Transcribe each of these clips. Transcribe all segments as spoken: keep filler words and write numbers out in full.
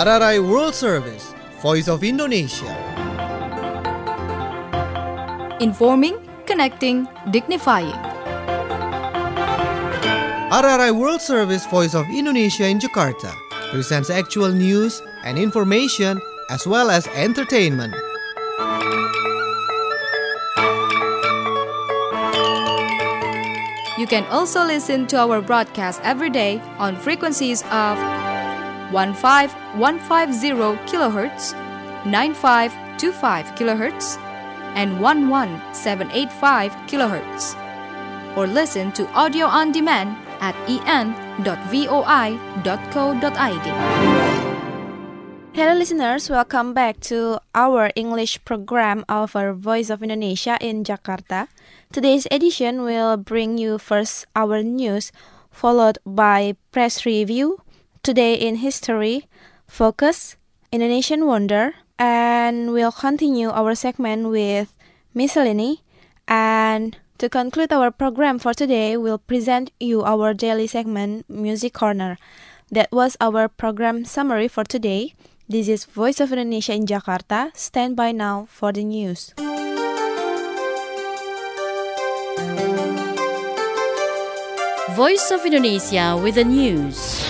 R R I World Service, Voice of Indonesia. Informing, connecting, dignifying. R R I World Service, Voice of Indonesia in Jakarta presents actual news and information as well as entertainment. You can also listen to our broadcast every day on frequencies of fifteen one fifty kilohertz, ninety-five twenty-five kilohertz, and eleven seven eighty-five kilohertz. Or listen to audio on demand at e n dot voi dot co dot i d. Hello listeners, welcome back to our English program of our Voice of Indonesia in Jakarta. Today's edition will bring you first our news, followed by press review, Today in History, Focus, Indonesian Wonder, and we'll continue our segment with Miscellany. And to conclude our program for today, we'll present you our daily segment, Music Corner. That was our program summary for today. This is Voice of Indonesia in Jakarta. Stand by now for the news. Voice of Indonesia with the news.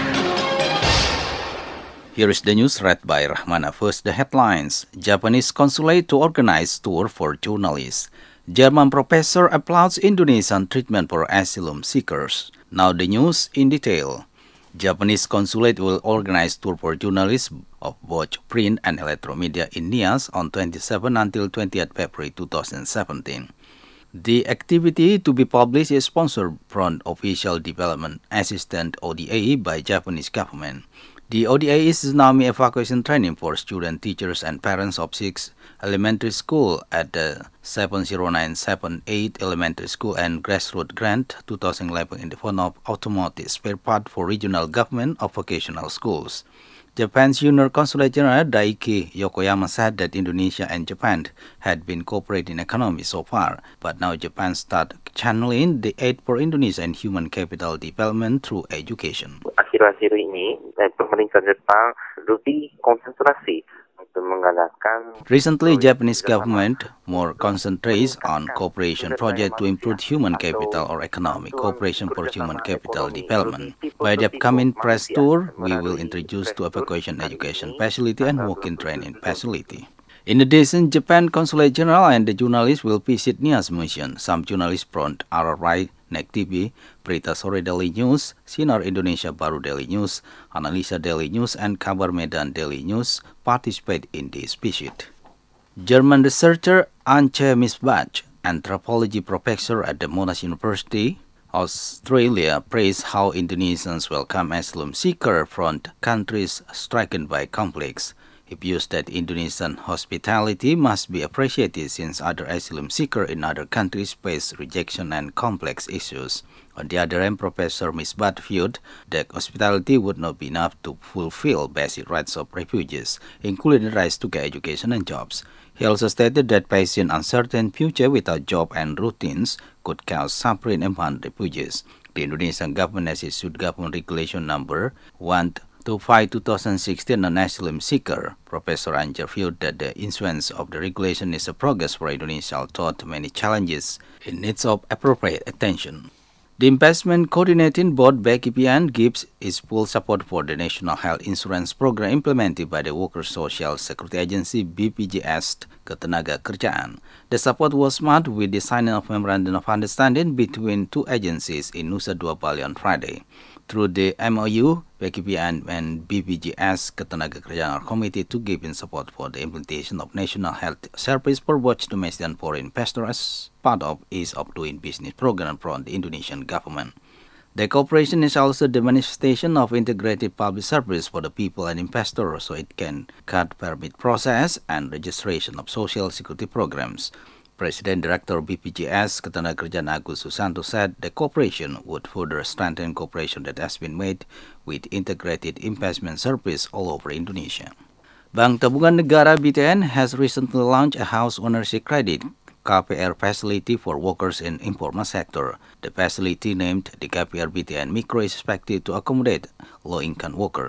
Here is the news read by Rahmana. First, the headlines. Japanese consulate to organize tour for journalists. German professor applauds Indonesian treatment for asylum seekers. Now the news in detail. Japanese consulate will organize tour for journalists of both print and electromedia in Nias on twenty-seventh until twentieth February twenty seventeen. The activity to be published is sponsored from Official Development Assistant O D A by Japanese government. The O D A is tsunami evacuation training for student, teachers, and parents of six elementary school at the seven zero nine seven eight Elementary School and Grassroots Grant twenty eleven in the form of automotive spare part for regional government of vocational schools. Japan's Junior Consulate General Daiki Yokoyama said that Indonesia and Japan had been cooperating economy so far, but now Japan start channeling the aid for Indonesia and human capital development through education. Akhir-akhir ini, pemerintah Jepang lebih konsentrasi untuk menggalakkan. Recently, Japanese government more concentrates on cooperation project to improve human capital or economic cooperation for human capital development. By the upcoming press tour, we will introduce to evacuation education facility and walk-in training facility. In addition, Japan Consulate General and the journalists will visit Nias Museum. Some journalists from R R I, N E K T V, Berita Sore Daily News, Sinar Indonesia Baru Daily News, Analisa Daily News, and Kabar Medan Daily News participate in this visit. German researcher Antje Misbach, anthropology professor at the Monash University, Australia, praised how Indonesians welcome asylum seekers from countries stricken by conflicts. He views that Indonesian hospitality must be appreciated since other asylum seekers in other countries face rejection and complex issues. On the other hand, Professor Misbach viewed that hospitality would not be enough to fulfill basic rights of refugees, including the rights to get education and jobs. He also stated that facing uncertain future without job and routines could cause suffering among refugees. The Indonesian government has issued government regulation number one twenty-five twenty sixteen on asylum seeker. Professor Anjar viewed that the issuance of the regulation is a progress for Indonesia, although many challenges in needs of appropriate attention. The Investment Coordinating Board B K P N gives its full support for the National Health Insurance Program implemented by the Workers' Social Security Agency B P J S Ketenagakerjaan. The support was marked with the signing of Memorandum of Understanding between two agencies in Nusa Dua Bali on Friday. Through the M O U, B K P N and B P J S Ketenagakerjaan are committed to giving support for the implementation of National Health Service for both domestic and foreign investors as part of Ease of Doing Business program from the Indonesian government. The cooperation is also the manifestation of integrated public service for the people and investors, so it can cut permit process and registration of social security programs. President Director B P J S Ketenagakerjaan Agus Susanto said the cooperation would further strengthen cooperation that has been made with integrated investment service all over Indonesia. Bank Tabungan Negara B T N has recently launched a house ownership credit K P R facility for workers in informal sector. The facility named the K P R B T N Micro is expected to accommodate low-income workers.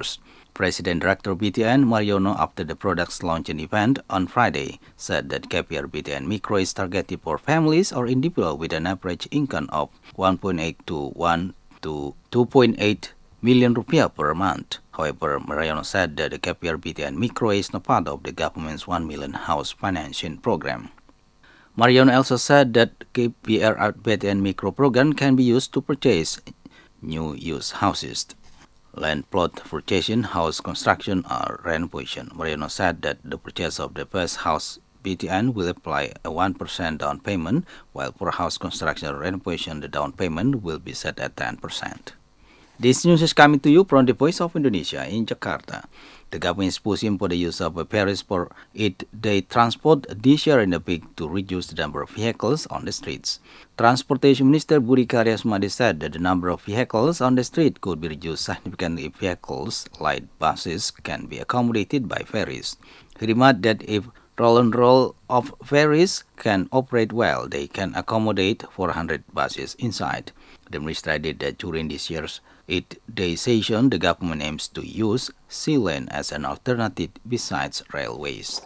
President Director B T N Mariono, after the product's launch event on Friday, said that K P R B T N Micro is targeted for families or individuals with an average income of one point eight to one to two point eight million rupiah per month. However, Mariono said that the K P R B T N Micro is not part of the government's one million house financing program. Mariono also said that K P R B T N Micro program can be used to purchase new used houses, land plot purchasing, house construction, or renovation. Mariono said that the purchase of the first house B T N will apply a one percent down payment, while for house construction or renovation, the down payment will be set at ten percent. This news is coming to you from the Voice of Indonesia in Jakarta. The government is pushing for the use of ferries for eight-day transport this year in a bid to reduce the number of vehicles on the streets. Transportation Minister Budi Karya Sumadi said that the number of vehicles on the street could be reduced significantly if vehicles like buses can be accommodated by ferries. He remarked that if roll and roll of ferries can operate well, they can accommodate four hundred buses inside. The minister added that during this year's eight-day session, the government aims to use sea lane as an alternative besides railways.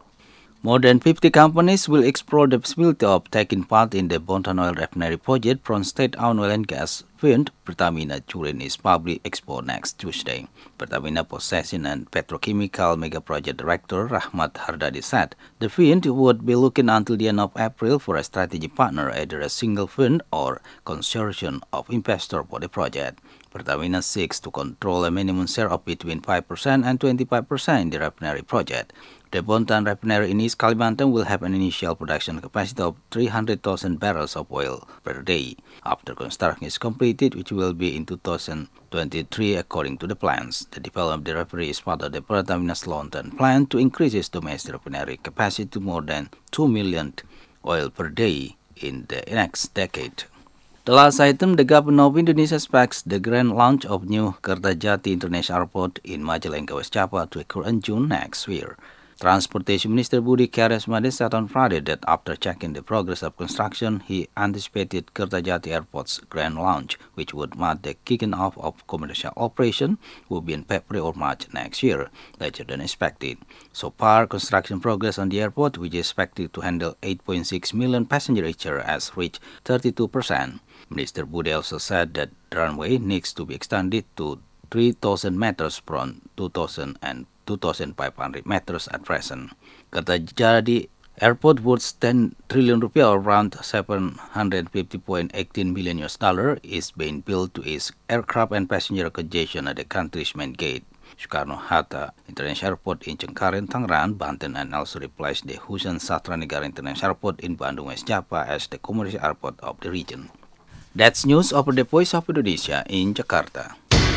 More than fifty companies will explore the possibility of taking part in the Bontang Oil Refinery project from state-owned oil and gas fund Pertamina during its public expo next Tuesday. Pertamina Processing and Petrochemical Mega Project Director Rahmat Hardadi said the fund would be looking until the end of April for a strategic partner, either a single fund or consortium of investors for the project. Pertamina seeks to control a minimum share of between five percent and twenty-five percent in the refinery project. The Bontang Refinery in East Kalimantan will have an initial production capacity of three hundred thousand barrels of oil per day after construction is completed, which will be in two thousand twenty-three according to the plans. The development of the refinery is part of the Pertamina's long-term plan to increase its domestic refinery capacity to more than two million oil per day in the next decade. The last item, the government of Indonesia expects the grand launch of new Kertajati International Airport in Majalengka, West Java to occur in June next year. Transportation Minister Budi Karya Sumadi said on Friday that after checking the progress of construction, he anticipated Kertajati Airport's grand launch, which would mark the kicking off of commercial operation, will be in February or March next year, later than expected. So far, construction progress on the airport, which is expected to handle eight point six million passengers each year, has reached thirty-two percent. Minister Budi also said that the runway needs to be extended to three thousand meters from two thousand and two thousand five hundred meters at present. Kertajati Airport worth ten trillion rupiah or around seven hundred fifty point one eight million U S dollar is being built to its aircraft and passenger congestion at the country's main gate, Soekarno-Hatta International Airport in Cengkareng, Tangerang, Banten, and also replaced the Husein Satranegara International Airport in Bandung, West Java as the commercial airport of the region. That's news over the Voice of Indonesia in Jakarta.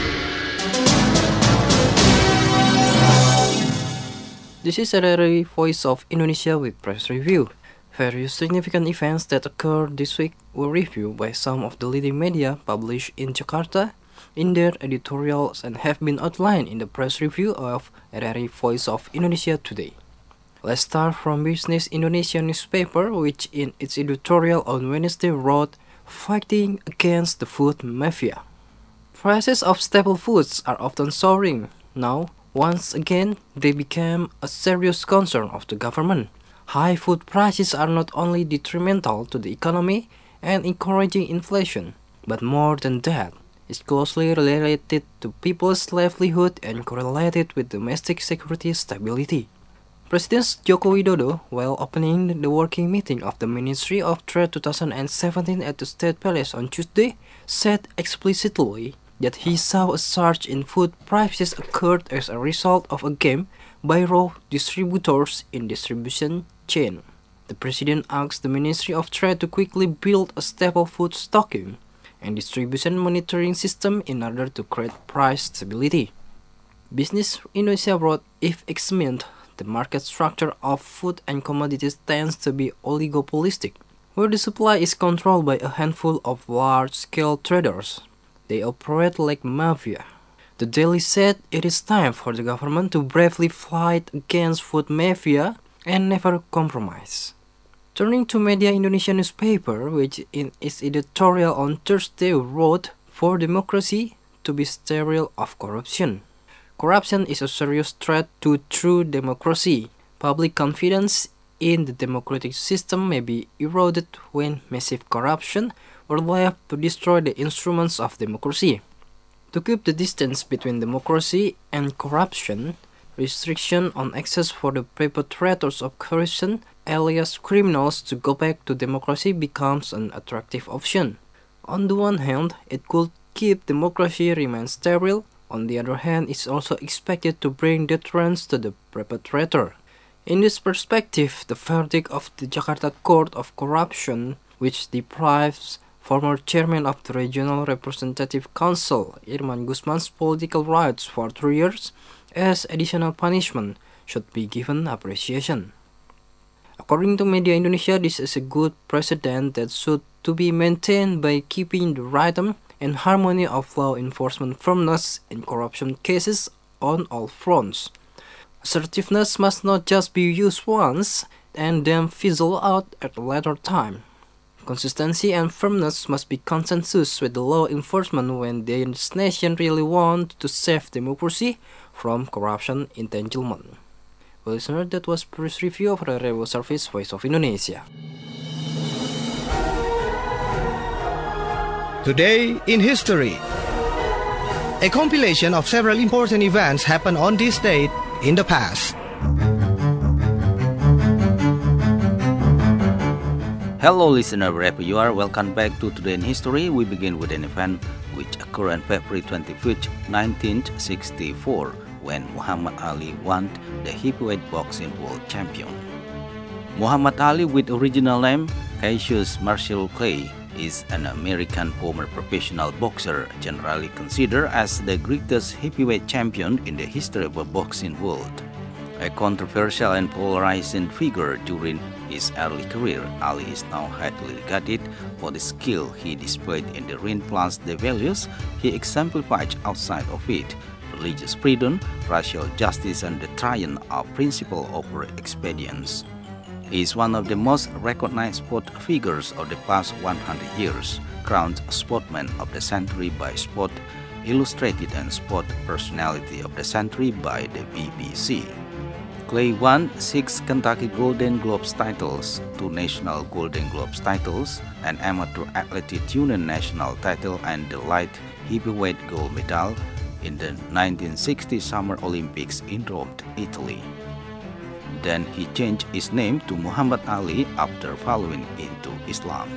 This is a Voice of Indonesia with press review. Various significant events that occurred this week were reviewed by some of the leading media published in Jakarta in their editorials and have been outlined in the press review of R R I Voice of Indonesia today. Let's start from Business Indonesia newspaper, which in its editorial on Wednesday wrote, "Fighting against the food mafia." Prices of staple foods are often soaring. Now, once again, they became a serious concern of the government. High food prices are not only detrimental to the economy and encouraging inflation, but more than that, it's closely related to people's livelihood and correlated with domestic security stability. President Joko Widodo, while opening the working meeting of the Ministry of Trade twenty seventeen at the State Palace on Tuesday, said explicitly that he saw a surge in food prices occurred as a result of a game by raw distributors in distribution chain. The President asked the Ministry of Trade to quickly build a staple food stocking and distribution monitoring system in order to create price stability. Business Indonesia wrote, if examined, the market structure of food and commodities tends to be oligopolistic, where the supply is controlled by a handful of large-scale traders. They operate like mafia. The Daily said it is time for the government to bravely fight against food mafia and never compromise. Turning to Media Indonesia newspaper, which in its editorial on Thursday wrote, for democracy to be sterile of corruption. Corruption is a serious threat to true democracy. Public confidence in the democratic system may be eroded when massive corruption or left to destroy the instruments of democracy. To keep the distance between democracy and corruption, restriction on access for the perpetrators of corruption, alias criminals, to go back to democracy becomes an attractive option. On the one hand, it could keep democracy remain sterile. On the other hand, it's also expected to bring deterrence to the perpetrator. In this perspective, the verdict of the Jakarta Court of Corruption, which deprives former chairman of the Regional Representative Council, Irman Gusman's political rights for three years as additional punishment, should be given appreciation. According to Media Indonesia, this is a good precedent that should to be maintained by keeping the rhythm and harmony of law enforcement firmness in corruption cases on all fronts. Assertiveness must not just be used once and then fizzle out at a later time. Consistency and firmness must be consensus with the law enforcement when the nation really want to save democracy from corruption entanglement. Well, listener, that was press review of the Radio Service Voice of Indonesia. Today in History. A compilation of several important events happened on this date in the past. Hello listener, wherever you are, welcome back to Today in History. We begin with an event which occurred on February twenty-fifth, nineteen sixty-four, when Muhammad Ali won the heavyweight boxing world champion. Muhammad Ali, with original name Cassius Marshall Clay, is an American former professional boxer, generally considered as the greatest heavyweight champion in the history of the boxing world. A controversial and polarizing figure during his early career, Ali is now highly regarded for the skill he displayed in the ring plus the values he exemplified outside of it: religious freedom, racial justice, and the triumph of principle over expedience. He is one of the most recognized sport figures of the past one hundred years, crowned Sportsman of the Century by Sport Illustrated and Sport Personality of the Century by the B B C. Clay won six Kentucky Golden Globes titles, two National Golden Globes titles, an Amateur Athletic Union national title, and the light heavyweight gold medal in the nineteen sixty Summer Olympics in Rome, Italy. Then he changed his name to Muhammad Ali after following into Islam.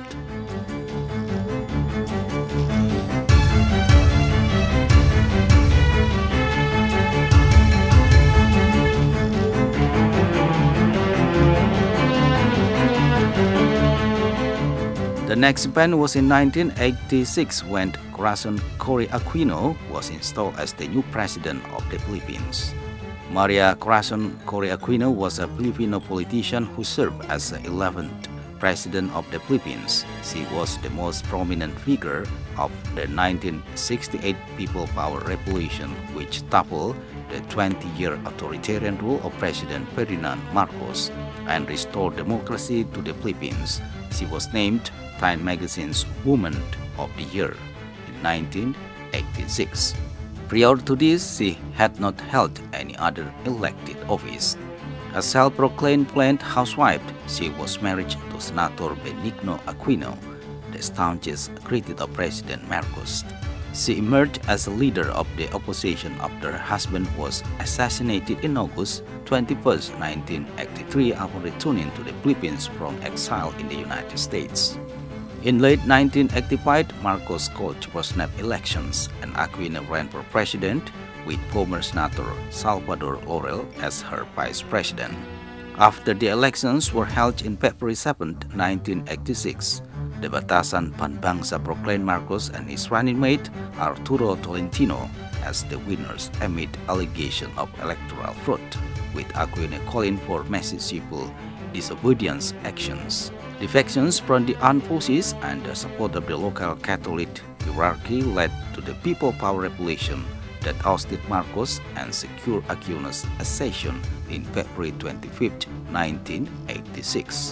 The next event was in nineteen eighty-six when Corazon Cory Aquino was installed as the new president of the Philippines. Maria Corazon Cory Aquino was a Filipino politician who served as the eleventh president of the Philippines. She was the most prominent figure of the nineteen sixty-eight People Power Revolution, which toppled the twenty-year authoritarian rule of President Ferdinand Marcos and restored democracy to the Philippines. She was named Time Magazine's Woman of the Year in nineteen eighty-six. Prior to this, she had not held any other elected office. A self-proclaimed planned housewife, she was married to Senator Benigno Aquino, the staunchest critic of President Marcos. She emerged as a leader of the opposition after her husband was assassinated in August twenty-first, nineteen eighty-three, upon returning to the Philippines from exile in the United States. In late nineteen eighty-five, Marcos called for snap elections, and Aquino ran for president with former Senator Salvador Laurel as her vice president. After the elections were held in February seventh, nineteen eighty-six, the Batasan Panbangsa proclaimed Marcos and his running mate Arturo Tolentino as the winners amid allegations of electoral fraud, with Aquino calling for massive civil disobedience actions. Defections from the armed forces and the support of the local Catholic hierarchy led to the People Power Revolution that ousted Marcos and secured Aquino's accession in February twenty-fifth, nineteen eighty-six.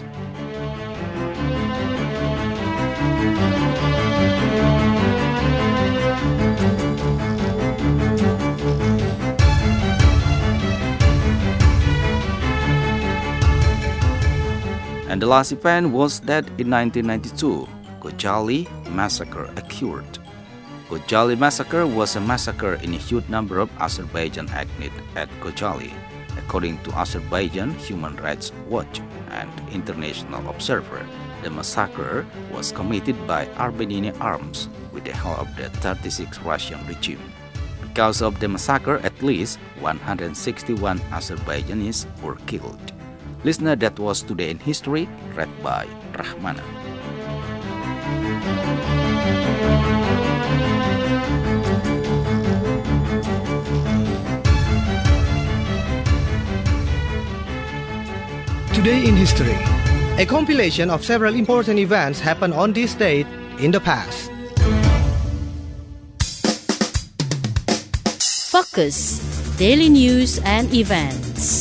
And the last event was that in nineteen ninety-two, Khojaly massacre occurred. Khojaly massacre was a massacre in a huge number of Azerbaijan ethnic at Khojaly, according to Azerbaijan Human Rights Watch and International Observer. The massacre was committed by Armenian arms with the help of the thirty-sixth Russian regime. Because of the massacre, at least one hundred sixty-one Azerbaijanis were killed. Listener, that was Today in History, read by Rahmana. Today in History, a compilation of several important events happened on this date in the past. Focus Daily News and Events.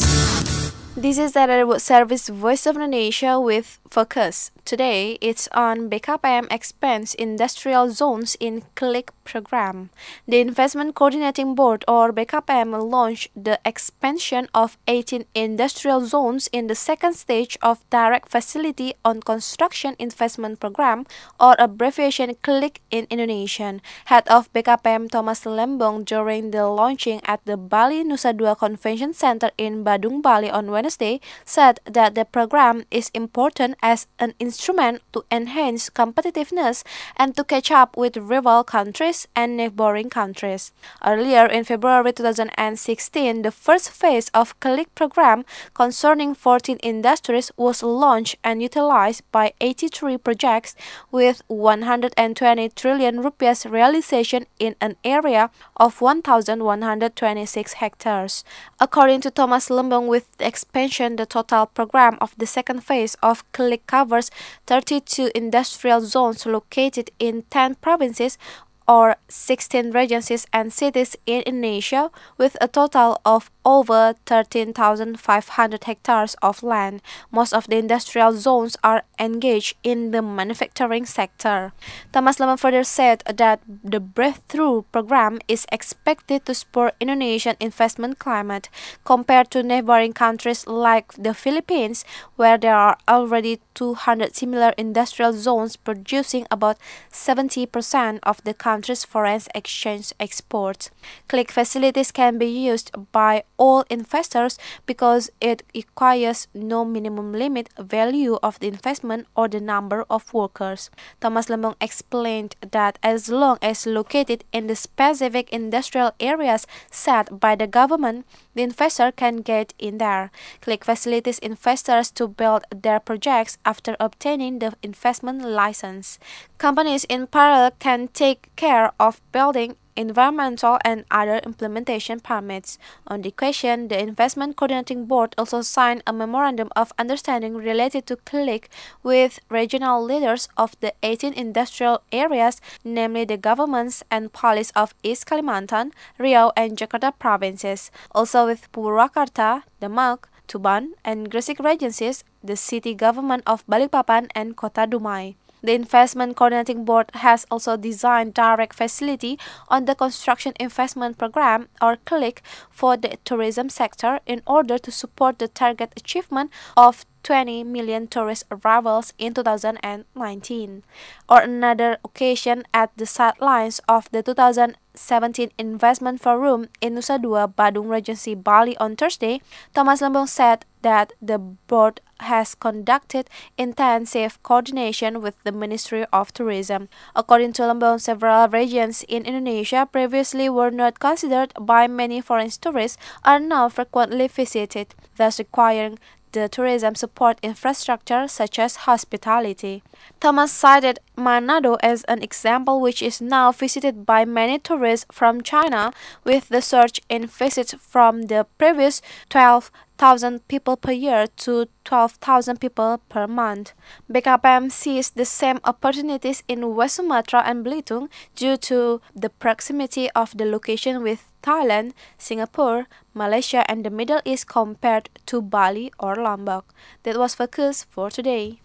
This is the World Service Voice of Indonesia with Focus. Today, it's on B K P M expands industrial zones in CLICK program. The Investment Coordinating Board, or B K P M, launched the expansion of eighteen industrial zones in the second stage of Direct Facility on Construction Investment Program, or abbreviation CLICK in Indonesian. Head of B K P M Thomas Lembong during the launching at the Bali Nusa Dua Convention Center in Badung, Bali on Wednesday, said that the program is important as an instrument to enhance competitiveness and to catch up with rival countries and neighboring countries. Earlier in February two thousand sixteen, the first phase of CLICK program concerning fourteen industries was launched and utilized by eighty-three projects with one hundred twenty trillion rupiahs realization in an area of one thousand one hundred twenty-six hectares. According to Thomas Lembong, with the expansion, the total program of the second phase of CLICK covers thirty-two industrial zones located in ten provinces or sixteen regencies and cities in Indonesia, with a total of over thirteen thousand five hundred hectares of land. Most of the industrial zones are engaged in the manufacturing sector. Thomas Lembong further said that the Breakthrough program is expected to spur Indonesian investment climate compared to neighboring countries like the Philippines, where there are already two hundred similar industrial zones producing about seventy percent of the country's foreign exchange exports. CLICK facilities can be used by all investors because it requires no minimum limit value of the investment or the number of workers. Thomas Lembong explained that as long as located in the specific industrial areas set by the government, the investor can get in there. CLICK facilitates investors to build their projects after obtaining the investment license. Companies in parallel can take care of building environmental and other implementation permits. On the question, the Investment Coordinating Board also signed a memorandum of understanding related to CLICK with regional leaders of the eighteen industrial areas, namely the governments and police of East Kalimantan, Riau, and Jakarta provinces. Also with Purwakarta, Demak, Tuban, and Gresik regencies, the city government of Balikpapan and Kota Dumai. The Investment Coordinating Board has also designed direct facility on the Construction Investment Program, or CLICK, for the tourism sector in order to support the target achievement of twenty million tourist arrivals in two thousand nineteen. On another occasion, at the sidelines of the two thousand seventeen Investment Forum in Nusa Dua, Badung Regency, Bali on Thursday, Thomas Lembong said that the board has conducted intensive coordination with the Ministry of Tourism. According to Lembong, several regions in Indonesia previously were not considered by many foreign tourists are now frequently visited, thus requiring the tourism support infrastructure such as hospitality. Thomas cited Manado as an example, which is now visited by many tourists from China, with the surge in visits from the previous twelve thousand people per year to twelve thousand people per month. B K P M sees the same opportunities in West Sumatra and Belitung due to the proximity of the location with Thailand, Singapore, Malaysia, and the Middle East compared to Bali or Lombok. That was Focus for today.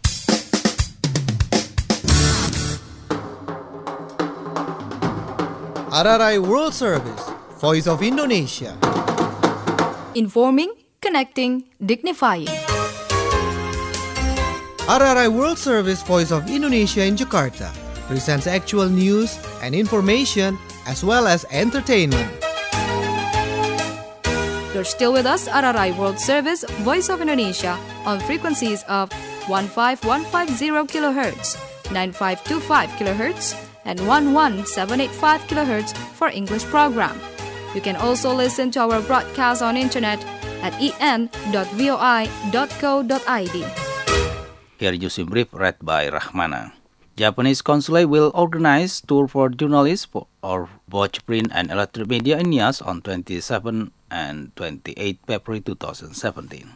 R R I World Service, Voice of Indonesia. Informing, connecting, dignifying. R R I World Service Voice of Indonesia in Jakarta presents actual news and information as well as entertainment. You're still with us, R R I World Service, Voice of Indonesia, on frequencies of one five one five zero kilohertz, nine five two five kilohertz, and one one seven eight five kilohertz for English program. You can also listen to our broadcast on internet at e n dot voi dot co dot i d. Here news in brief read by Rahmana. Japanese consulate will organize tour for journalists for, or watch print and electronic media in N I A S on twenty-seventh and twenty-eighth February twenty seventeen.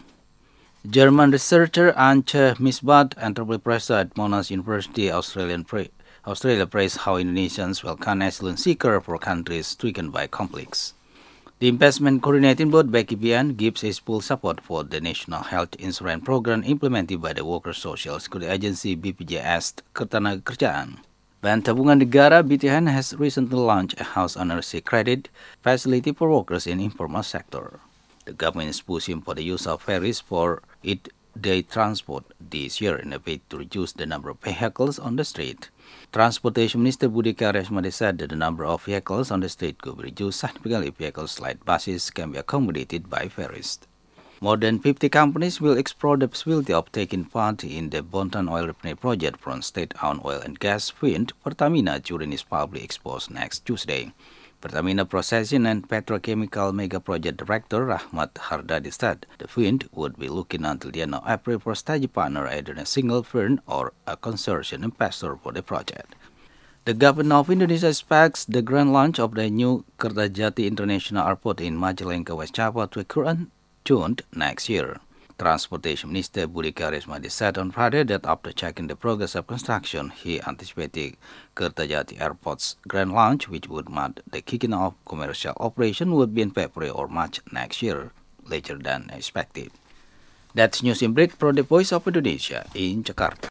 German researcher Antje Misbah, entrepreneur professor at Monash University, Australian pra- Australia, praised how Indonesians welcome asylum seekers for countries stricken by conflicts. The investment coordinating board B K B N gives its full support for the National Health Insurance Program implemented by the Workers' Social Security Agency B P J S Ketenagakerjaan. Bank Tabungan Negara B T N has recently launched a house ownership credit facility for workers in informal sector. The government is pushing for the use of ferries for its day transport this year in a bid to reduce the number of vehicles on the street. Transportation Minister Budi Karya Sumadi said that the number of vehicles on the street could be reduced significantly if vehicles like buses can be accommodated by ferries. More than fifty companies will explore the possibility of taking part in the Bontang oil refinery project from state-owned oil and gas field Pertamina during its public expo next Tuesday. Pertamina Processing and Petrochemical Mega Project Director Rahmat Hardadi said the field would be looking until the end of April for strategic partner either a single firm or a consortium investor for the project. The government of Indonesia expects the grand launch of the new Kertajati International Airport in Majalengka, West Java to occur in June next year. Transportation Minister Budi Karya Sumadi said on Friday that after checking the progress of construction, he anticipated Kertajati Airport's grand launch, which would mark the kicking off commercial operation, would be in February or March next year, later than expected. That's news in brief from the Voice of Indonesia in Jakarta.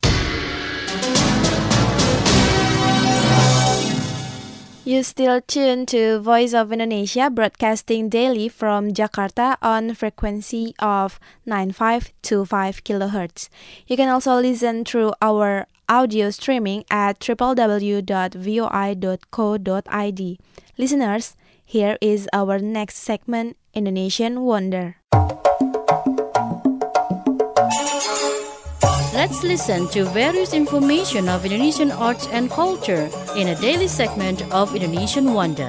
You still tune to Voice of Indonesia, broadcasting daily from Jakarta on frequency of nine five two five kilohertz. You can also listen through our audio streaming at w w w dot voi dot co dot i d. Listeners, here is our next segment, Indonesian Wonder. Let's listen to various information of Indonesian arts and culture in a daily segment of Indonesian Wonder.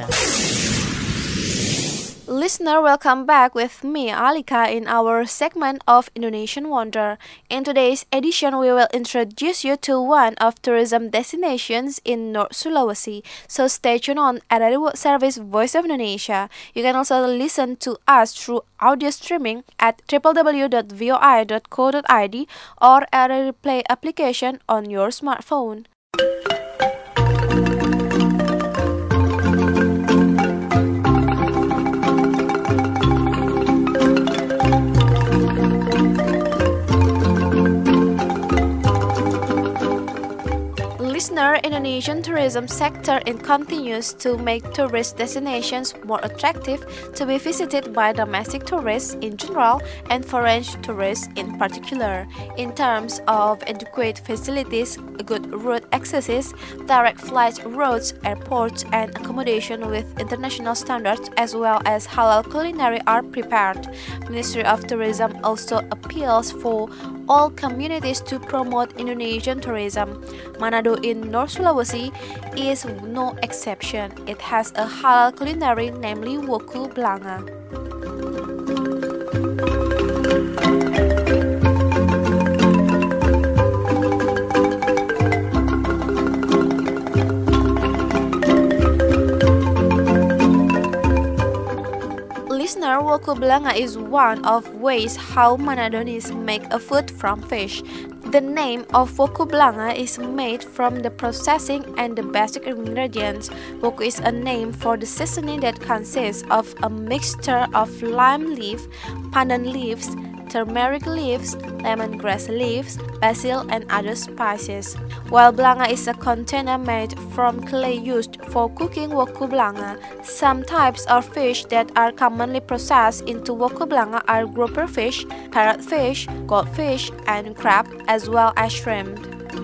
Listener, welcome back with me, Alika, in our segment of Indonesian Wonder. In today's edition, we will introduce you to one of tourism destinations in North Sulawesi. So stay tuned on R R I World Service Voice of Indonesia. You can also listen to us through audio streaming at w w w dot voi dot co dot i d or R R I Play application on your smartphone. Listener, Indonesian tourism sector it continues to make tourist destinations more attractive to be visited by domestic tourists in general and foreign tourists in particular. In terms of adequate facilities, good route accesses, direct flight routes, airports, and accommodation with international standards as well as halal culinary are prepared. Ministry of Tourism also appeals for all communities to promote Indonesian tourism. Manado in North Sulawesi is no exception. It has a halal culinary, namely Woku Blanga. Listener, Woku Blanga is one of ways how Manadonis make a food from fish. The name of Woku Blanga is made from the processing and the basic ingredients. Woku is a name for the seasoning that consists of a mixture of lime leaf, pandan leaves, turmeric leaves, lemongrass leaves, basil, and other spices. While blanga is a container made from clay used for cooking woku blanga, some types of fish that are commonly processed into woku blanga are grouper fish, parrotfish, goldfish, and crab, as well as shrimp.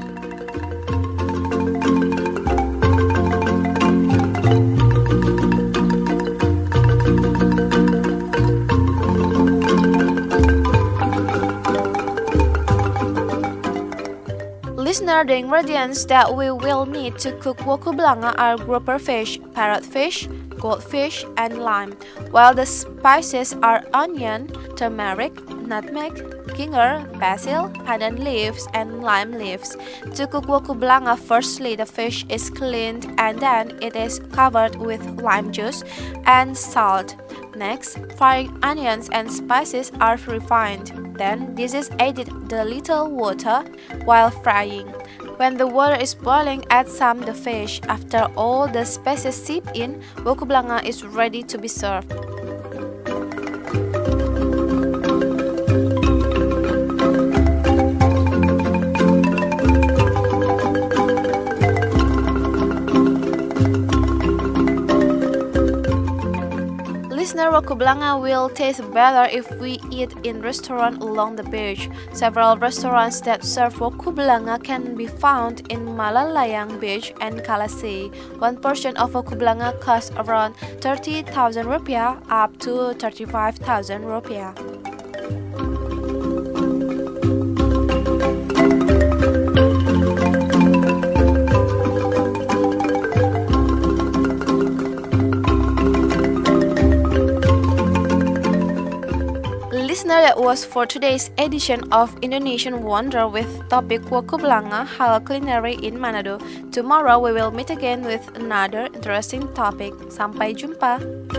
Listener, the ingredients that we will need to cook woku blanga are grouper fish, parrotfish, goldfish, and lime, while the spices are onion, turmeric, nutmeg, ginger, basil, pandan leaves, and lime leaves. To cook woku blanga, firstly the fish is cleaned and then it is covered with lime juice and salt. Next, fried onions and spices are refined. Then, this is added the little water while frying. When the water is boiling, add some the fish. After all the spices seep in, woku blanga is ready to be served. Listener, woku blanga will taste better if we eat in restaurant along the beach. Several restaurants that serve woku blanga can be found in Malalayang Beach and Kalassi. One portion of woku blanga costs around thirty thousand rupiah up to thirty-five thousand rupiah. That was for today's edition of Indonesian Wonder with topic woku blanga halal culinary in Manado. Tomorrow we will meet again with another interesting topic. Sampai jumpa.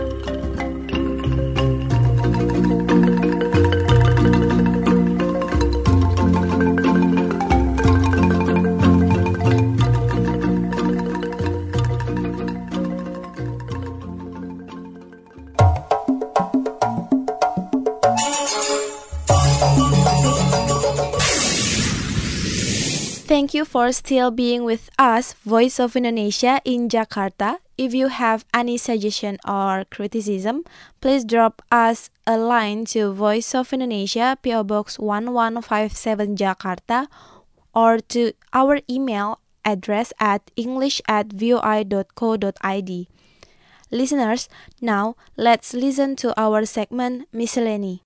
Thank you for still being with us, Voice of Indonesia in Jakarta. If you have any suggestion or criticism, please drop us a line to Voice of Indonesia, P O Box one one five seven Jakarta, or to our email address at english at voi dot co dot id. Listeners, now let's listen to our segment Miscellany.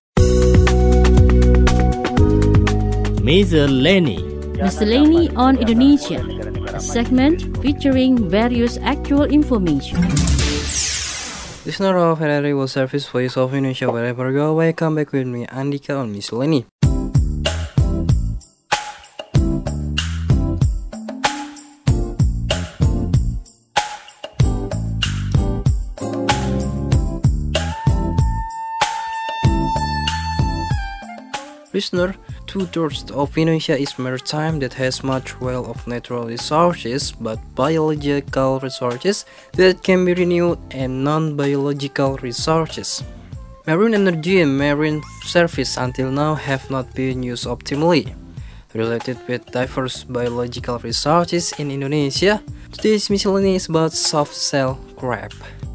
Miscellany. Miscellany on Indonesia, a segment featuring various actual information. Listener of R R I World Service Voice of Indonesia, wherever you go, welcome back with me, Andika, on Miscellany. Listener, two-thirds of Indonesia is maritime that has much wealth of natural resources, but biological resources that can be renewed and non-biological resources. Marine energy and marine service until now have not been used optimally. Related with diverse biological resources in Indonesia, today's miscellany is about soft-shell crab.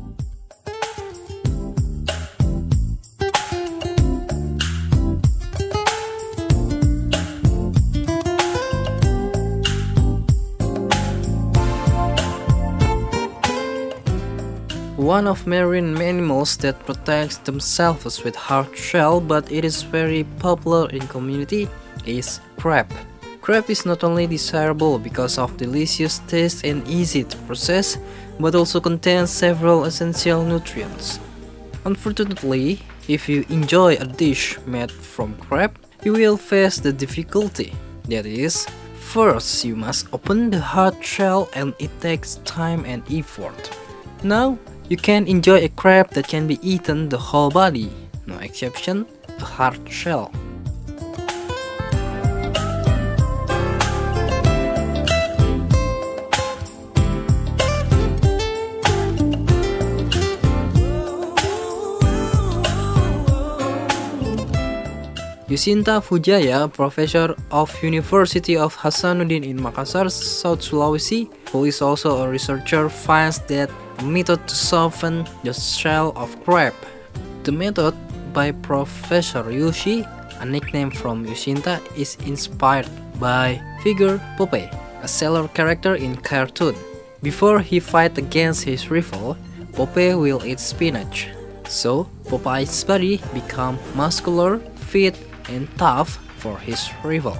One of marine animals that protects themselves with hard shell, but it is very popular in community, is crab. Crab is not only desirable because of delicious taste and easy to process, but also contains several essential nutrients. Unfortunately, if you enjoy a dish made from crab, you will face the difficulty. That is, first you must open the hard shell and it takes time and effort. Now, you can enjoy a crab that can be eaten the whole body, no exception, a hard shell. Yusinta Fujaya, professor of University of Hasanuddin in Makassar, South Sulawesi, who is also a researcher, finds that a method to soften the shell of crab. The method by Professor Yushi, a nickname from Yusinta, is inspired by figure Popeye, a sailor character in cartoon. Before he fights against his rival, Popeye will eat spinach. So, Popeye's body becomes muscular, fit, and tough for his rival.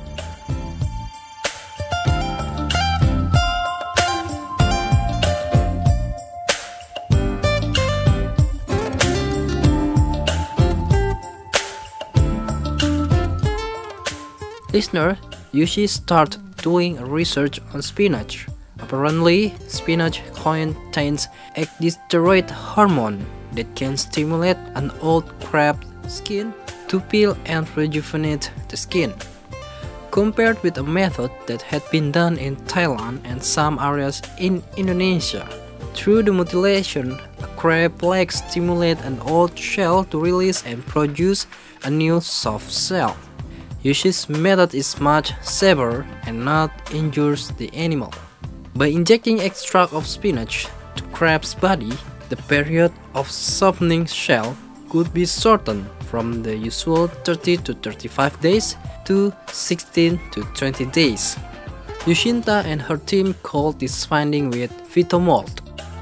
Listener, Yushi started doing research on spinach. Apparently, spinach contains a steroid hormone that can stimulate an old crab skin to peel and rejuvenate the skin. Compared with a method that had been done in Thailand and some areas in Indonesia, through the mutilation, a crab leg stimulates an old shell to release and produce a new soft shell. Yushi's method is much safer and not injures the animal. By injecting extract of spinach to crab's body, the period of softening shell could be shortened from the usual thirty to thirty-five days to sixteen to twenty days. Yusinta and her team called this finding with Phytomold.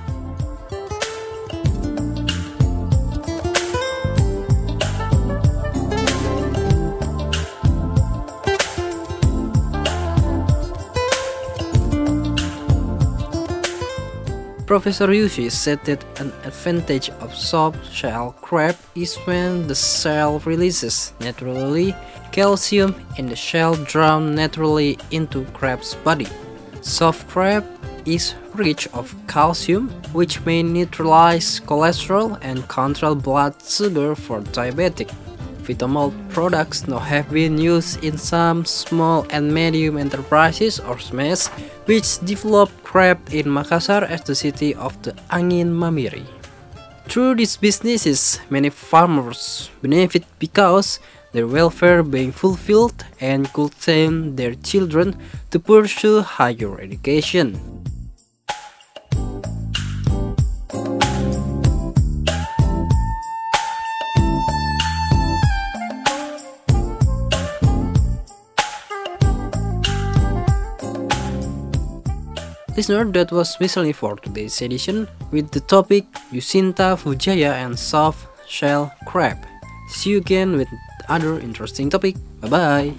Professor Yushi said that an advantage of soft-shell crab is when the shell releases naturally calcium and the shell drawn naturally into crab's body. Soft crab is rich of calcium, which may neutralize cholesterol and control blood sugar for diabetic. Phytomold products now have been used in some small and medium enterprises or S M Es which develop crab in Makassar as the city of the Angin Mamiri. Through these businesses, many farmers benefit because their welfare being fulfilled and could send their children to pursue higher education. Listener, that was Miscellany for today's edition with the topic Yusinta Fujaya and soft shell crab. See you again with other interesting topic. Bye bye.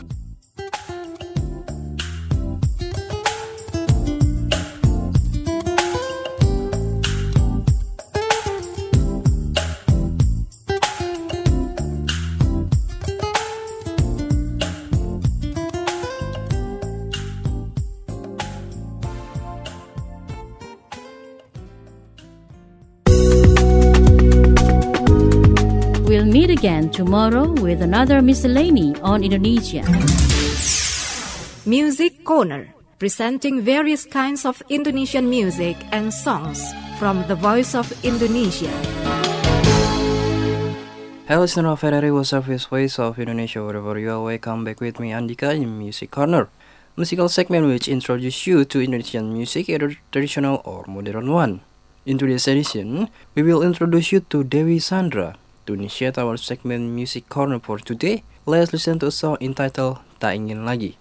We'll meet again tomorrow with another miscellany on Indonesia. Music Corner, presenting various kinds of Indonesian music and songs from the Voice of Indonesia. Hello listener of R R I World Service Voice of Indonesia, wherever you are, welcome back with me Andika in Music Corner, musical segment which introduces you to Indonesian music, either traditional or modern one. In today's edition, we will introduce you to Dewi Sandra. To initiate our segment Music Corner for today, let's listen to a song entitled Tak Ingin Lagi.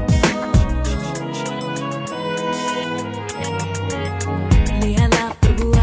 Lihatlah perbuatan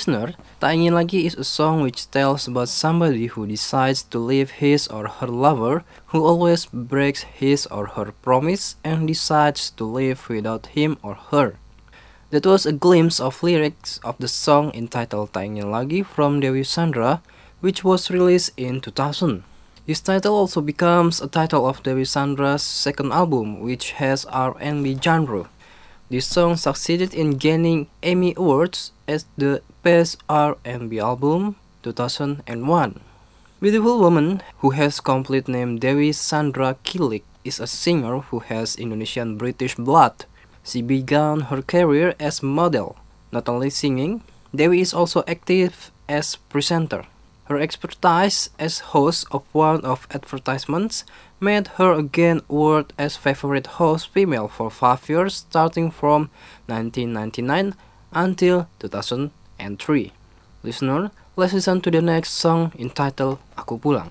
Listener, Tak Ingin Lagi is a song which tells about somebody who decides to leave his or her lover, who always breaks his or her promise and decides to live without him or her. That was a glimpse of lyrics of the song entitled Tak Ingin Lagi from Dewi Sandra, which was released in two thousand. This title also becomes a title of Dewi Sandra's second album, which has R and B genre. This song succeeded in gaining Emmy Awards as the Best R and B Album two thousand one. Beautiful Woman, who has complete name Dewi Sandra Kilik, is a singer who has Indonesian British blood. She began her career as model. Not only singing, Dewi is also active as presenter. Her expertise as host of one of advertisements made her again awarded as favorite host female for five years starting from nineteen ninety-nine until two thousand three. Listener, let's listen to the next song entitled Aku Pulang.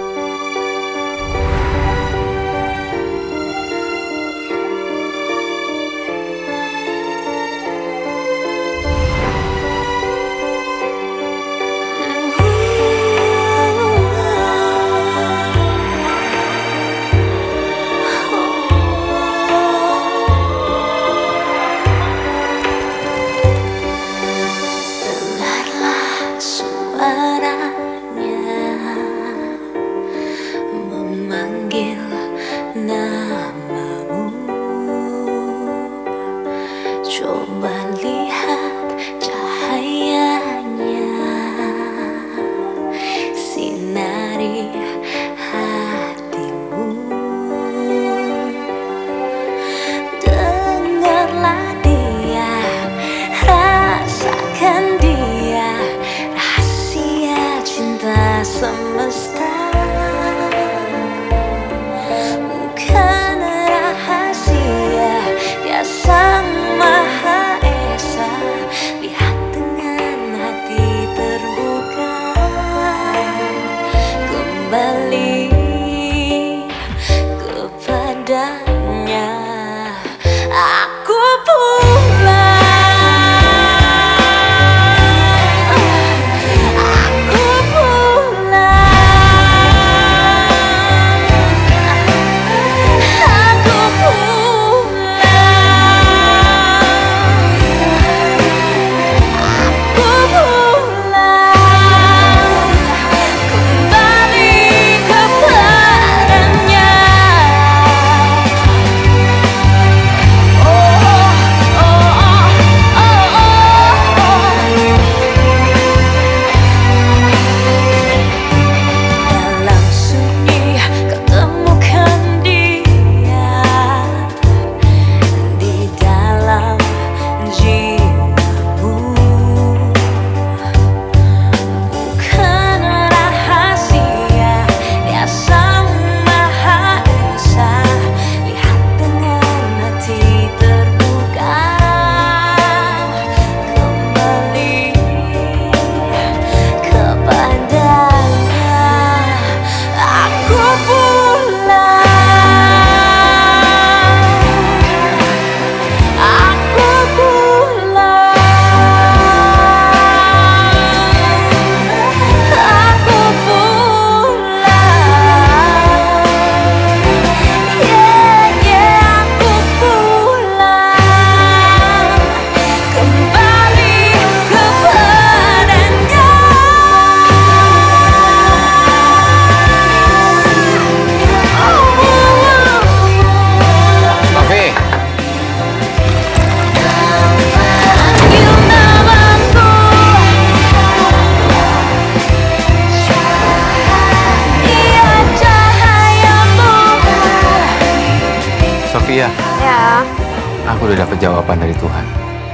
Sofia. Ya. Aku udah dapet jawaban dari Tuhan.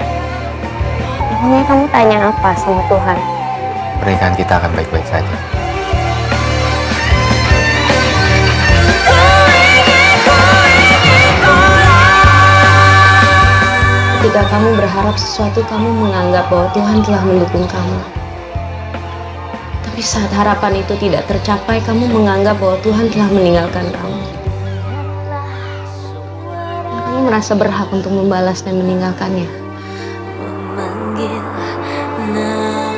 Emangnya kamu tanya apa sama Tuhan? Pernikahan kita akan baik-baik saja. Ketika kamu berharap sesuatu, kamu menganggap bahwa Tuhan telah mendukung kamu. Tapi saat harapan itu tidak tercapai, kamu menganggap bahwa Tuhan telah meninggalkan kamu. Dan kamu merasa berhak untuk membalas dan meninggalkannya. Memanggil nama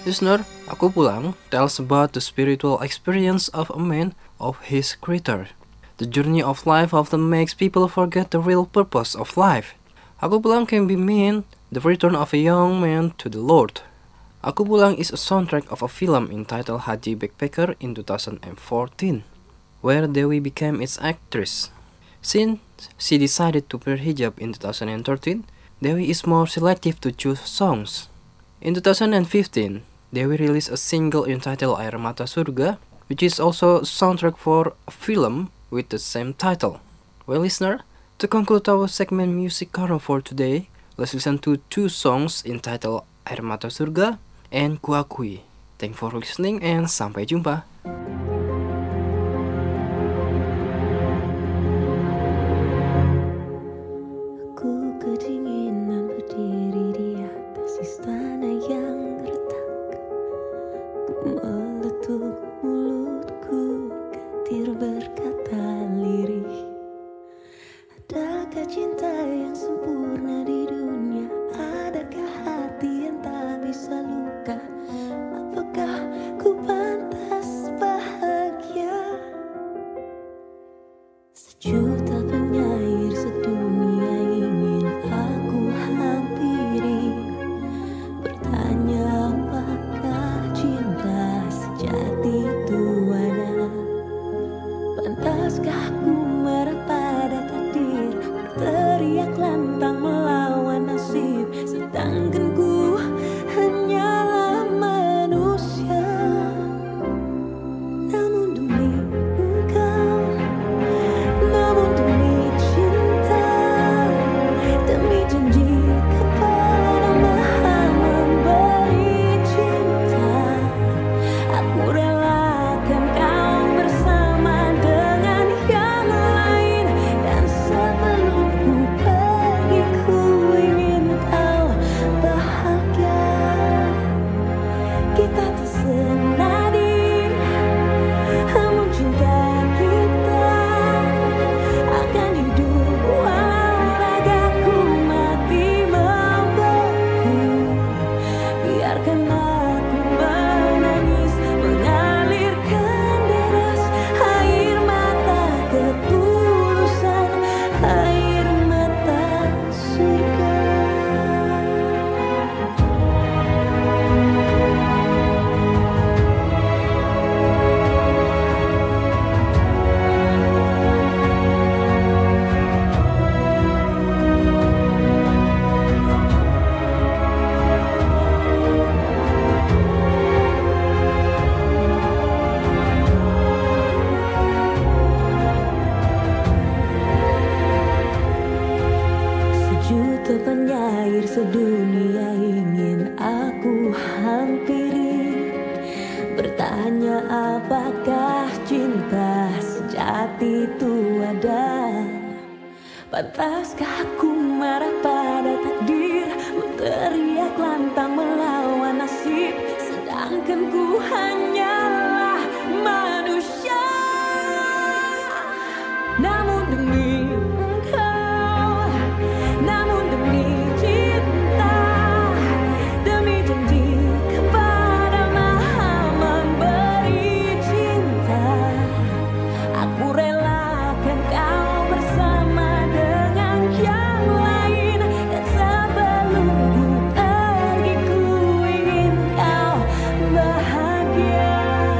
Listener, Aku Pulang tells about the spiritual experience of a man of his creator. The journey of life often makes people forget the real purpose of life. Aku Pulang can be mean the return of a young man to the Lord. Aku Pulang is a soundtrack of a film entitled Haji Backpacker in two thousand fourteen, where Dewi became its actress. Since she decided to wear hijab in two thousand thirteen, Dewi is more selective to choose songs. In two thousand fifteen, Dewi released a single entitled Air Mata Surga, which is also a soundtrack for a film with the same title. Well, listener, to conclude our segment Music Corner for today, let's listen to two songs entitled Air Mata Surga and Kuakui. Thanks for listening and sampai jumpa. Pantaskah aku marah pada takdir, teriak lantang melawan nasib, sedangkan ku hanyalah manusia. Namun demi engkau, namun demi cinta, demi janji kepada Maha memberi cinta, aku relakan kau bersama dengan yang lain. Dan sebelum ku pergi, ku ingin kau bahagia.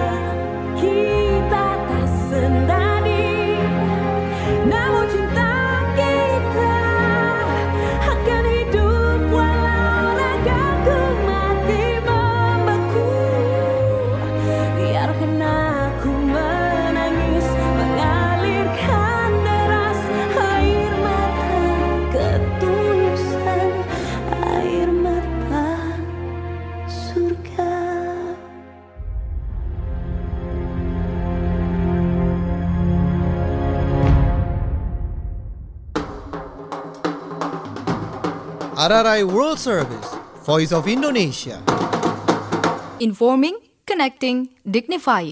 Kita tak senandung, namun cinta kita akan hidup walau ragaku mati membeku. Biarkan aku menangis, mengalirkan deras air mata ketulusan, air mata surga. R R I World Service, Voice of Indonesia. Informing, connecting, dignifying.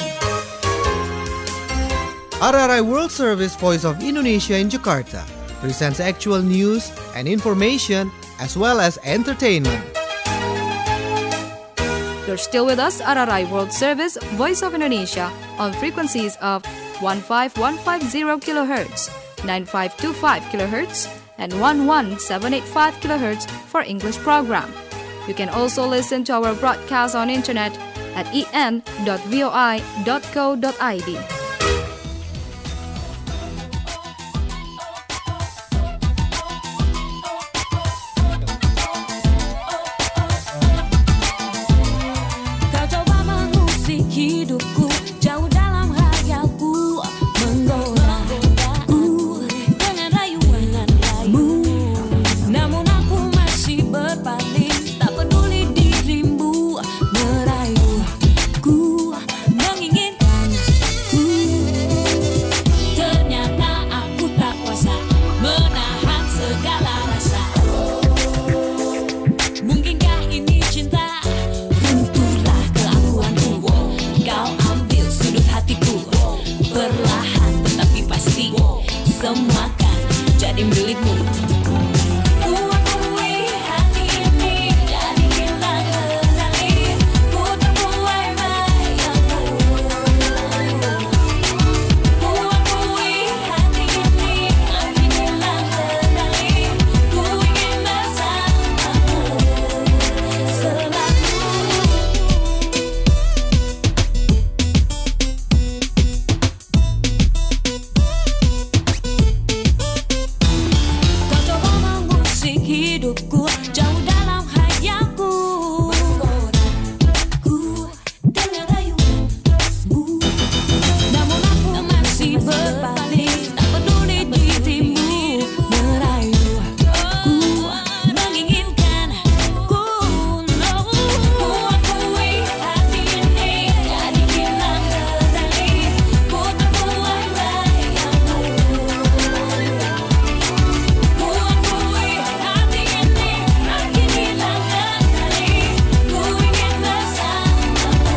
R R I World Service, Voice of Indonesia in Jakarta presents actual news and information as well as entertainment. The You're still with us at R R I World Service, Voice of Indonesia, on frequencies of one five one five zero kilohertz, nine five two five kilohertz, and one one seven eight five kilohertz for English program. You can also listen to our broadcast on internet at e n dot voi dot co dot i d. Kau coba mengusik hidupku, jauh dalam hayalku, menggodaku dengan rayuanmu. Namun aku masih berpaling, tak peduli dirimu merayuku, menginginkanku. Ternyata aku tak kuasa menahan segala rasa. Mungkinkah ini cinta? Runtuhlah keakuanku, kau ambil sudut hatiku. Perlahan tetapi pasti, semua kan jadi milikmu. Ku akui hati ini jadi hilang kendali. Ku terbuai bayangmu. Ku akui hati ini makin hilang kendali. Ku ingin bersamamu selalu. Kau coba mengusik hidupku, jauh dalam hayalku, menggodaku dengan rayuanmu. Namun aku masih berpaling, tak peduli dirimu merayuku, menginginkanku. No. Ku akui hati ini jadi hilang kendali. Ku terbuai bayangmu. Ku akui hati ini makin hilang kendali. Ku ingin bersamamu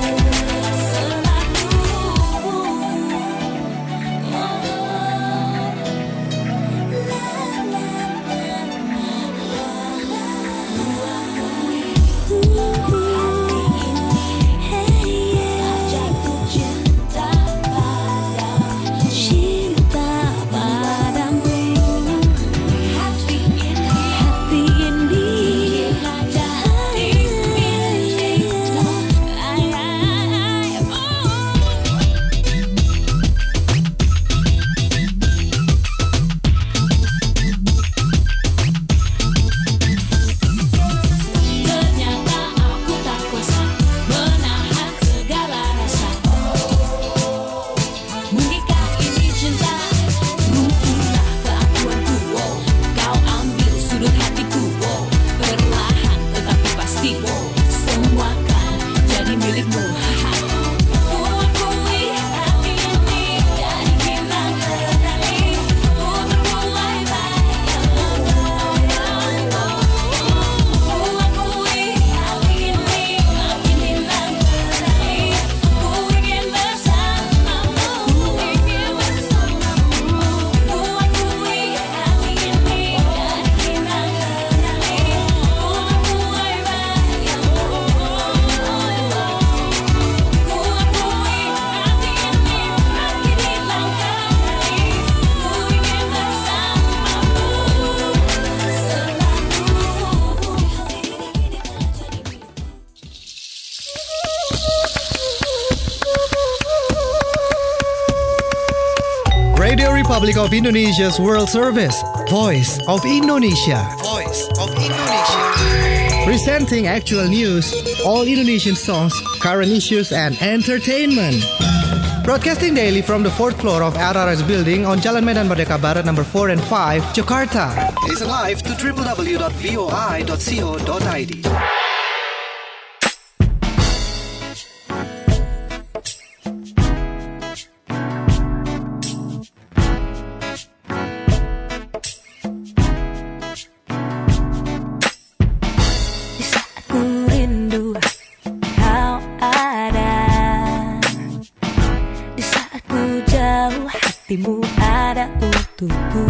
jatuh cinta padamu, cinta padamu. Hati ini, hati ini, hati ini. Ay, ay, ay, oh. Ternyata aku tak kuasa menahan segala rasa. Mungkinkah ini cinta? Runtuhlah keakuanku, kau ambil sudut hatiku. Perlahan tetapi pasti, semua kan jadi milikmu. Ku akui hati ini jadi hilang kendali. Ku terbuai bayangmu. Ku akui hati ini makin hilang kendali. Ku ingin bersamamu, ingin bersamamu. Ku akui hati ini jadi hilang kendali. Ku terbuai bayangmu. Ku akui hati ini makin hilang kendali. Ku ingin Radio Republic of Indonesia's World Service, Voice of Indonesia. Voice of Indonesia. Presenting actual news, all Indonesian songs, current issues, and entertainment. Broadcasting daily from the fourth floor of R R S building on Jalan Medan Merdeka Barat number four and five, Jakarta. Listen live to w w w dot voi dot co dot i d. Di saat ku rindu kau ada, di saat ku jauh hatimu ada untukku.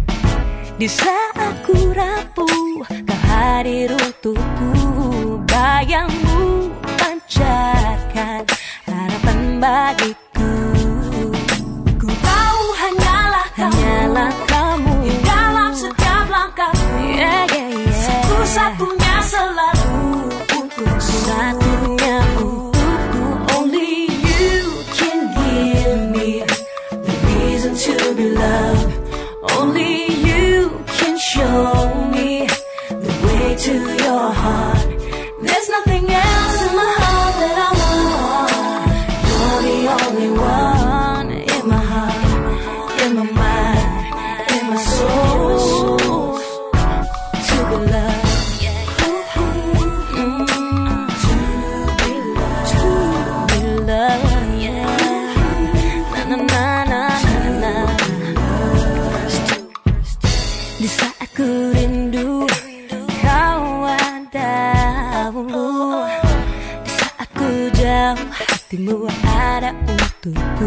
Di saat ku rapuh kau hadir untukku. bayangmu pancarkan harapan bagiku. Ku tahu hanyalah kamu, hanyalah kamu di dalam setiap langkahku. Yeah, yeah, yeah. Satu-satunya selalu untukku, satunya untukku. Only you can give me the reason to be loved. Only you can show me the way to your heart. There's nothing else in my heart that I want. You're the only one in my heart, in my mind, in my soul, to be loved. Mm, to be loved, to be loved, yeah. Na na na na na na. Di saat ku rindu kau ada dahulu, di saat ku jauh hatimu ada untukku.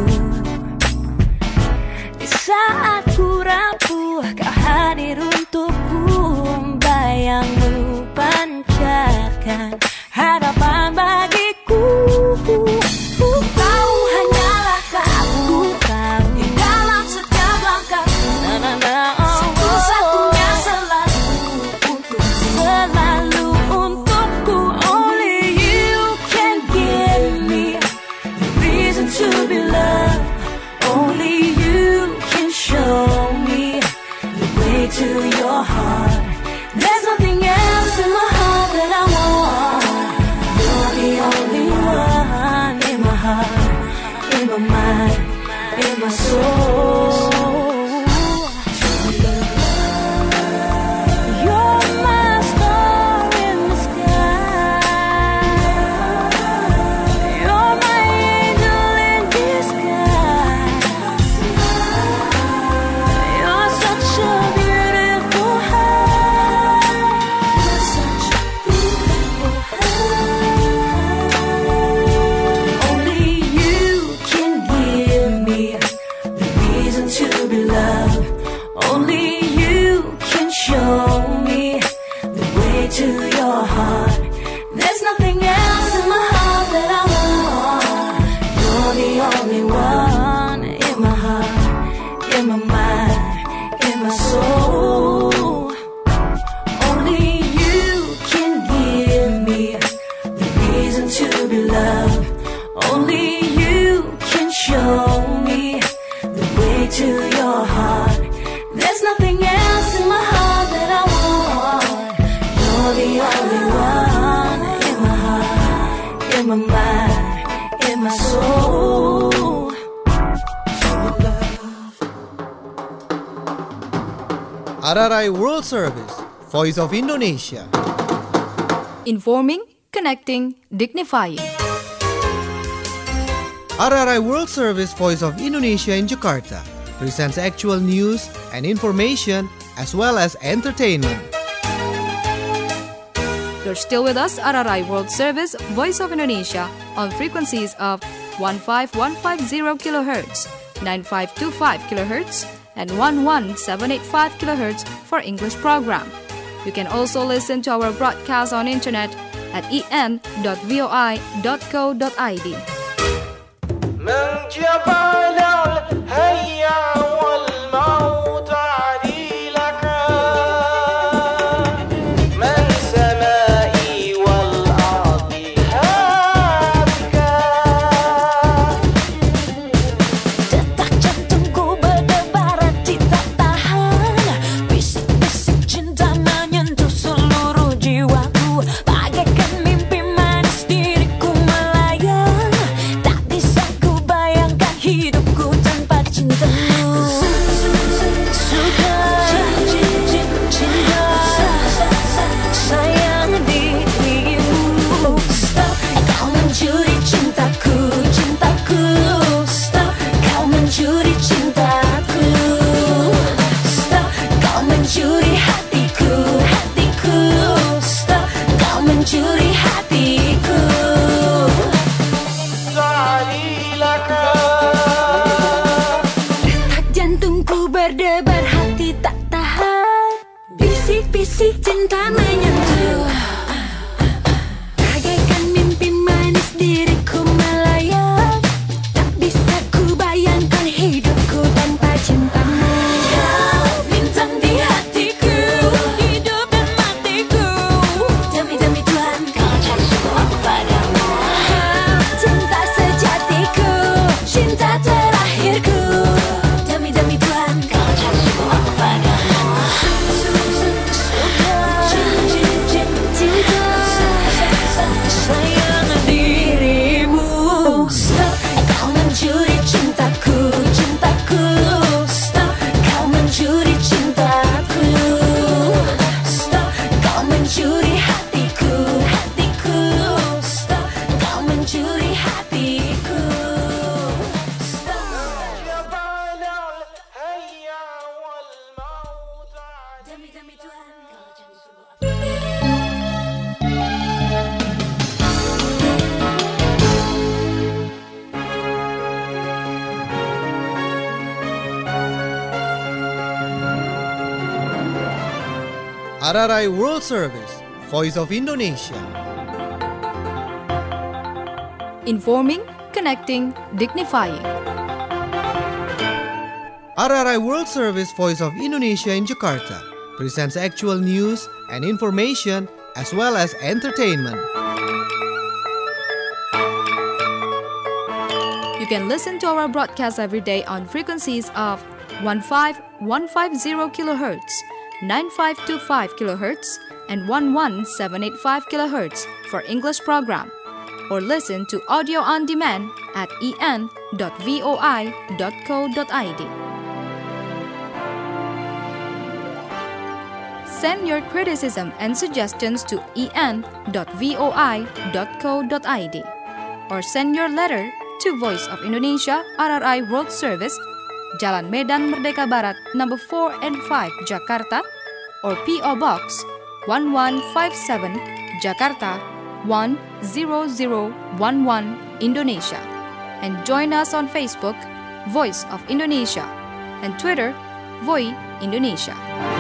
Di saat ku rapuh kau hadir untukku. Bayangmu pancarkan harapan bagiku. Ku tahu hanyalah kamu, tahu di dalam setiap langkahku. Na na na. Satu-satunya selalu untukku, selalu untukku. Only you can give me the reason to be loved. Only you can show me the way to your heart. There's nothing else in my heart that I want. You're the only one in my heart, in my mind, in my soul. You're my star in the sky. You're my angel in disguise. You're such a beautiful heart. You're such a beautiful heart. Only you can give me the reason to be loved. Only you can show me the way to your heart. There's nothing else in my heart that I want. You're the only one in my heart, in my mind, in my soul. Only you can give me the reason to be loved. Only you can show me the way to your heart. There's nothing else in my heart that I want. You're the only one in my heart, in my mind, in my soul. R R I World Service, Voice of Indonesia. Informing, connecting, dignifying. R R I World Service, Voice of Indonesia in Jakarta presents actual news and information as well as entertainment. You're still with us, R R I World Service, Voice of Indonesia, on frequencies of one five one five zero kilohertz, nine five two five kilohertz, and one one seven eight five kilohertz for English program. You can also listen to our broadcast on internet at e n dot voi dot co dot i d. Bagaikan mimpi manis diriku melayang. Tak bisa ku bayangkan hidupku tanpa cintamu. Suka cinta sayang dirimu. Stop, kau mencuri cintaku, cintaku. Stop, kau mencuri cintaku. Stop, kau mencuri hatiku, hatiku. Stop, kau mencuri hatiku. Detak jantungku berdebar, hati tak tahan. Bisik-bisik cinta menyentuh. R R I World Service, Voice of Indonesia. Informing, connecting, dignifying. R R I World Service, Voice of Indonesia in Jakarta presents actual news and information as well as entertainment. You can listen to our broadcast every day on frequencies of fifteen fifty kilohertz, ninety-five twenty-five kilohertz, and eleven seven eighty-five kilohertz for English program. Or listen to audio on demand at e n dot voi dot co dot i d. Send your criticism and suggestions to e n dot voi dot co dot i d or send your letter to Voice of Indonesia R R I World Service, Jalan Medan Merdeka Barat, number four and five, Jakarta, or P O Box one one five seven, Jakarta one zero zero one one, Indonesia. And join us on Facebook, Voice of Indonesia, and Twitter, Voi Indonesia.